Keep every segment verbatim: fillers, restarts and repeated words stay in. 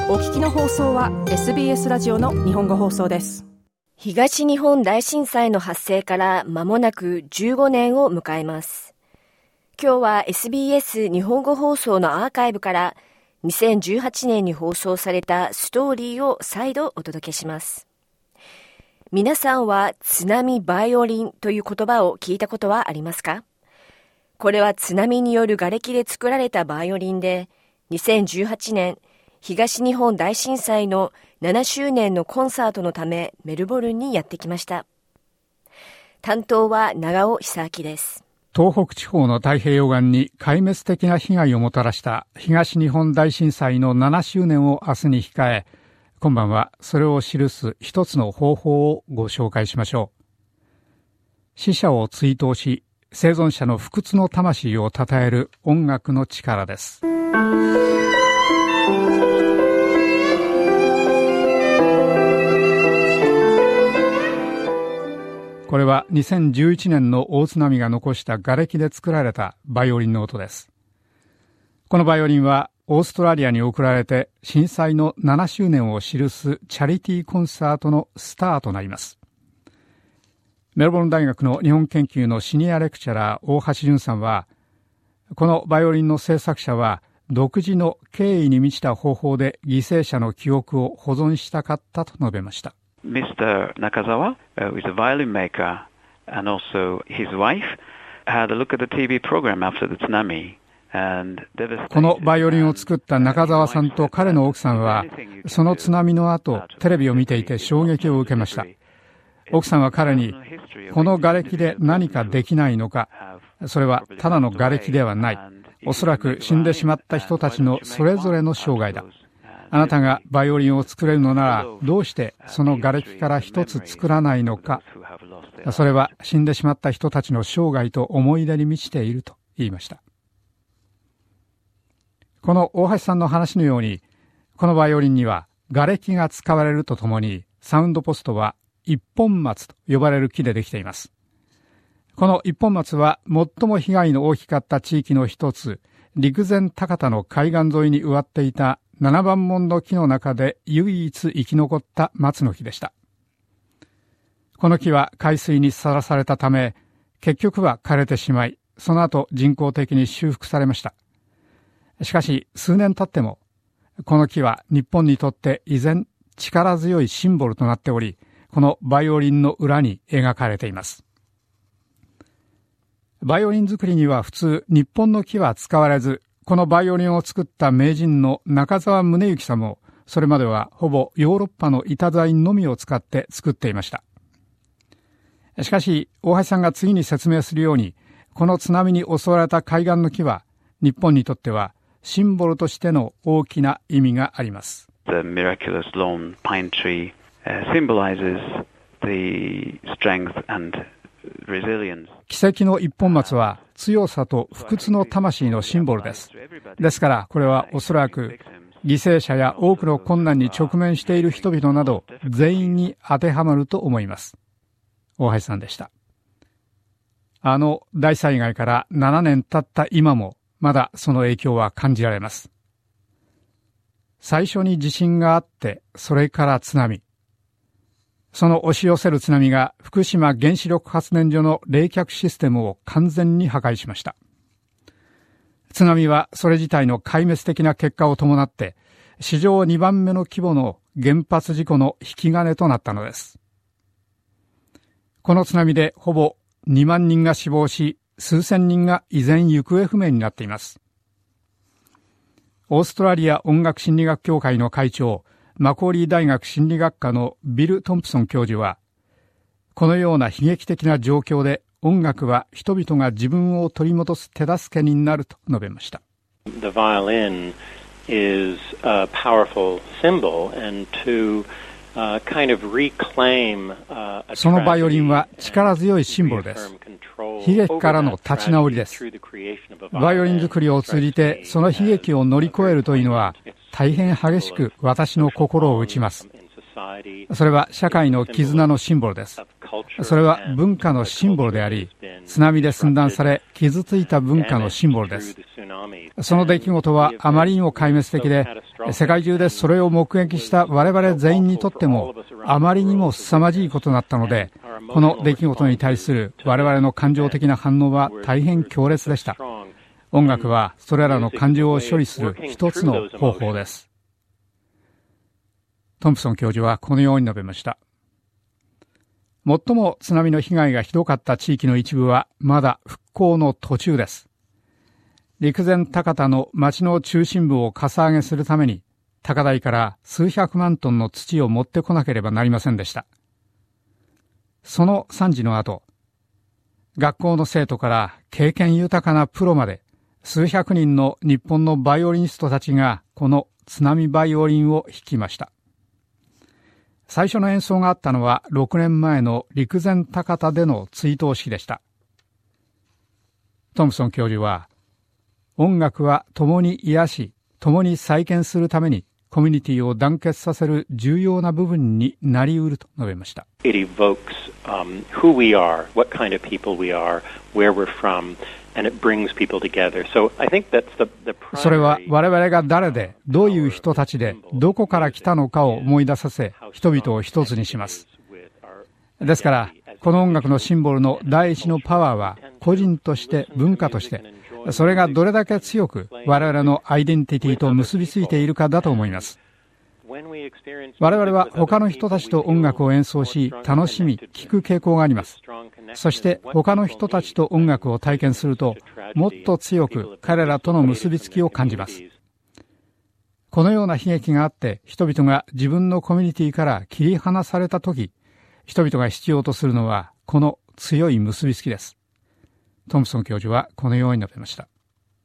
お聞きの放送は エスビーエス ラジオの日本語放送です。 東日本大震災の発生から間もなくじゅうごねんを迎えます。今日は エスビーエス 日本語放送のアーカイブからにせんじゅうはちねんに放送されたストーリーを再度お届けします。皆さんは津波バイオリンという言葉を聞いたことはありますか？これは津波による瓦礫で作られたバイオリンで、にせんじゅうはちねん東日本大震災のななしゅうねんのコンサートのためメルボルンにやってきました。担当は長尾久明です。 東北地方の太平洋岸に壊滅的な被害をもたらした東日本大震災のななしゅうねんを明日に控え、今晩はそれを記す一つの方法をご紹介しましょう。死者を追悼し、生存者の不屈の魂を称える音楽の力です。これはにせんじゅういちねんの大津波が残した瓦礫で作られたバイオリンの音です。このバイオリンはオーストラリアに送られて震災のななしゅうねんを記すチャリティーコンサートのスターとなります。メルボルン大学の日本研究のシニアレクチャラー大橋淳さんは、このバイオリンの制作者は独自の敬意に満ちた方法で犠牲者の記憶を保存したかったと述べました。 ミスター Nakazawa uh, is a violin maker and also his wife had a look at the ティーブイ program after the tsunami. このバイオリンを作った中澤さんと彼の奥さんは、その津波の後、テレビを見ていて衝撃を受けました。奥さんは彼に、この瓦礫で何かできないのか、それはただの瓦礫ではない。おそらく死んでしまった人たちのそれぞれの生涯だ。あなたがバイオリンを作れるのなら、どうしてその瓦礫から一つ作らないのか。それは死んでしまった人たちの生涯と思い出に満ちていると言いました。この大橋さんの話のように、このバイオリンには瓦礫が使われるとともに、サウンドポストは一本松と呼ばれる木でできています。この一本松は最も被害の大きかった地域の一つ、陸前高田の海岸沿いに植わっていた七番門の木の中で唯一生き残った松の木でした。この木は海水にさらされたため、結局は枯れてしまい、その後人工的に修復されました。しかし数年経っても、この木は日本にとって依然力強いシンボルとなっており、このバイオリンの裏に描かれています。バイオリン作りには普通日本の木は使われず、このバイオリンを作った名人の中澤宗行さんも、それまではほぼヨーロッパの板材のみを使って作っていました。しかし大橋さんが次に説明するように、この津波に襲われた海岸の木は日本にとってはシンボルとしての大きな意味があります。 The miraculous lone pine tree symbolizes the strength and resilience. 奇跡の一本松は強さと不屈の魂のシンボルです。ですからこれはおそらく犠牲者や多くの困難に直面している人々など全員に当てはまると思います。大橋さんでした。あの大災害からななねん経った今もまだその影響は感じられます。最初に地震があって、それから津波。その押し寄せる津波が福島原子力発電所の冷却システムを完全に破壊しました。津波はそれ自体の壊滅的な結果を伴って、史上にばんめの規模の原発事故の引き金となったのです。この津波でほぼにまんにんが死亡し、数千人が依然行方不明になっています。オーストラリア音楽心理学協会の会長、マコーリー大学心理学科のビル・トンプソン教授は、このような悲劇的な状況で音楽は人々が自分を取り戻す手助けになると述べました。 The violin is a powerful symbol and to そのバイオリンは力強いシンボルです。悲劇からの立ち直りです。バイオリン作りを通じてその悲劇を乗り越えるというのは大変激しく私の心を打ちます。それは社会の絆のシンボルです。それは文化のシンボルであり、津波で寸断され傷ついた文化のシンボルです。その出来事はあまりにも壊滅的で、 世界中でそれを目撃した我々全員にとってもあまりにも凄まじいことだったので、この出来事に対する我々の感情的な反応は大変強烈でした。音楽はそれらの感情を処理する一つの方法です。トンプソン教授はこのように述べました。最も津波の被害がひどかった地域の一部はまだ復興の途中です。陸前高田の町の中心部をかさ上げするために、高台から数百万トンの土を持ってこなければなりませんでした。その惨事の後、学校の生徒から経験豊かなプロまで、数百人の日本のバイオリニストたちがこの津波バイオリンを弾きました。最初の演奏があったのはろくねんまえの陸前高田での追悼式でした。トムソン教授は、音楽は共に癒し、共に再建するためにコミュニティを団結させる重要な部分になりうると述べました。 It evokes, um, who we are, what kind of people we are, where we're from, and it brings people together. So I think that's the, the primary... それは我々が誰で、どういう人たちで、どこから来たのかを思い出させ、人々を一つにします。ですから、この音楽のシンボルの第一のパワーは、個人として文化として、それがどれだけ強く我々のアイデンティティと結びついているかだと思います。我々は他の人たちと音楽を演奏し、楽しみ、聴く傾向があります。そして他の人たちと音楽を体験すると、もっと強く彼らとの結びつきを感じます。このような悲劇があって、人々が自分のコミュニティから切り離されたとき、人々が必要とするのは、この強い結びつきです。トムソン教授はこのように述べました。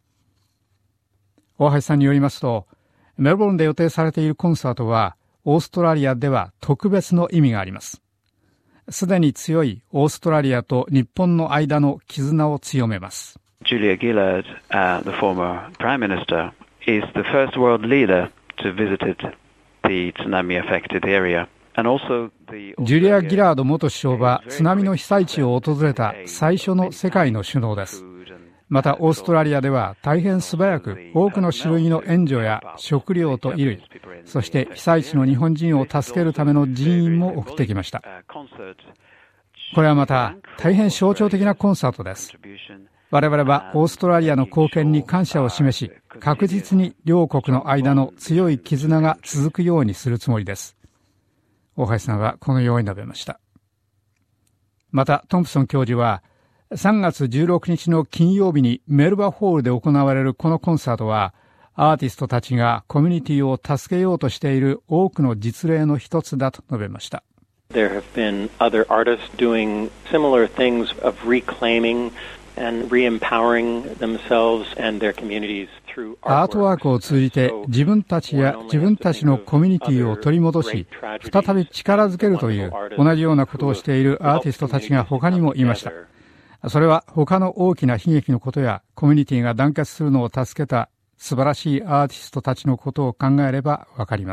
大橋さんによりますと、メルボルンで予定されているコンサートは、オーストラリアでは特別の意味があります。すでに強いオーストラリアと日本の間の絆を強めます。 Julia Gillard, uh, the former Prime Minister, is the first world leader to visit the tsunami-affected area. ジュリア・ギラード元首相は津波の被災地を訪れた最初の世界の首脳です。またオーストラリアでは大変素早く多くの種類の援助や食料と衣類、そして被災地の日本人を助けるための人員も送ってきました。これはまた大変象徴的なコンサートです。我々はオーストラリアの貢献に感謝を示し、確実に両国の間の強い絆が続くようにするつもりです。大橋さんはこのように述べました。またトンプソン教授は、さんがつじゅうろくにちの金曜日にメルバホールで行われるこのコンサートは、アーティストたちがコミュニティを助けようとしている多くの実例の一つだと述べました。 There have been other artists doing similar things of reclaiming and re-empowering themselves and their communities through アートワークを通じて自分たちや自分たちのコミュニティを取り戻し、再び力づけるという同じようなことをしているアーティストたちが他にもいました。それは他の大きな悲劇のことやコミュニティが団結するのを助けた素晴らしいアーティストたちのことを考えればわかります。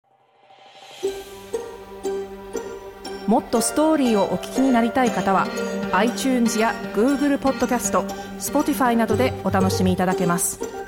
もっとストーリーをお聞きになりたい方は iTunes や Google ポッドキャスト、Spotify などでお楽しみいただけます。